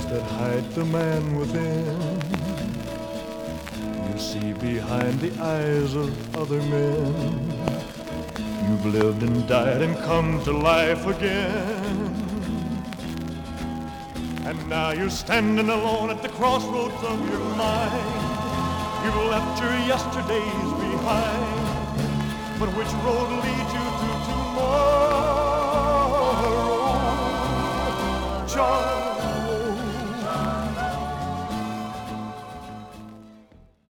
that hide the man within. You see behind the eyes of other men. You've lived and died and come to life again. And now you're standing alone at the crossroads of your mind. You've left your yesterdays behind, but which road leads you